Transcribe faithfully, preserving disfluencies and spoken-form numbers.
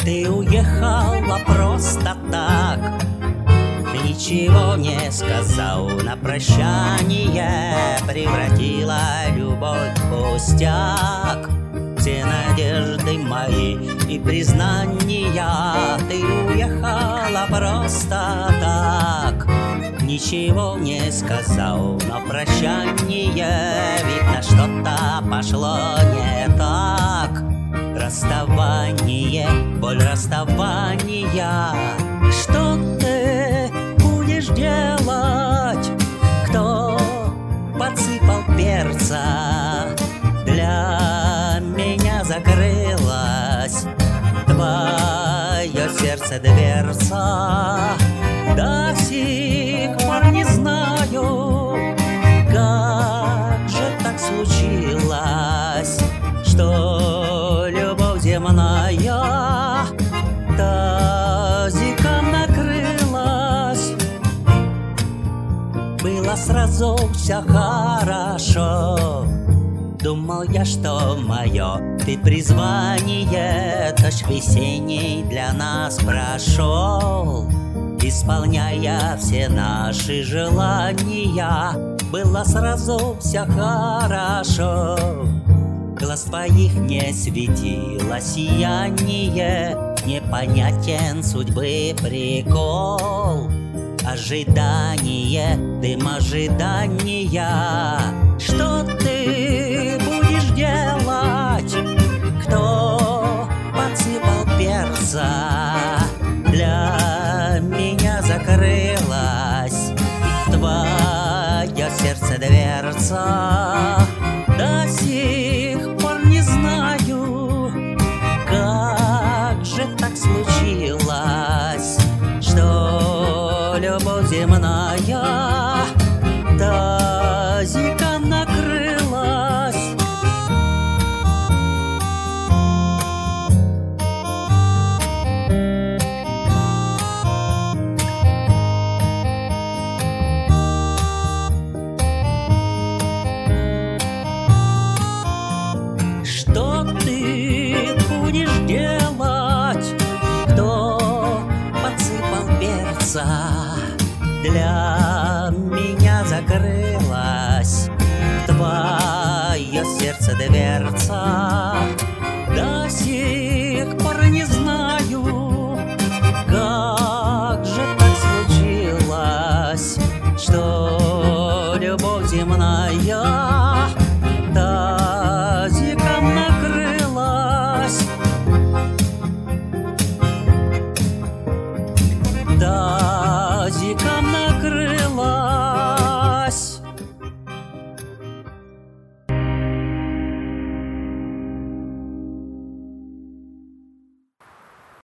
Ты уехала просто так, ты ничего не сказал на прощание, превратила любовь в пустяк. Все надежды мои и признания, ты уехала просто так, ничего не сказал на прощание, видно, что-то пошло не так. Расставание, боль расставания. Что ты будешь делать? Кто подсыпал перца? Для меня закрылась твое сердце дверца. До сих пор не знаю, как же так случилось, что любовь земная тазиком накрылась. Было сразу все хорошо, думал я, что мое ты призвание, дождь весенний для нас прошел, исполняя все наши желания. Было сразу все хорошо, глаз твоих не светило сияние, непонятен судьбы прикол. Ожидание, дым ожидания. Что ты будешь делать? Кто подсыпал перца? Для меня закрылась твое сердце дверца. До сих пор не знаю, как же так случилось, что любовь земная тазиком накрылась. Что ты будешь делать? Кто подсыпал перца? Для меня закрылась твое сердце дверца. До сих пор не знаю, как же так случилось, что любовь земная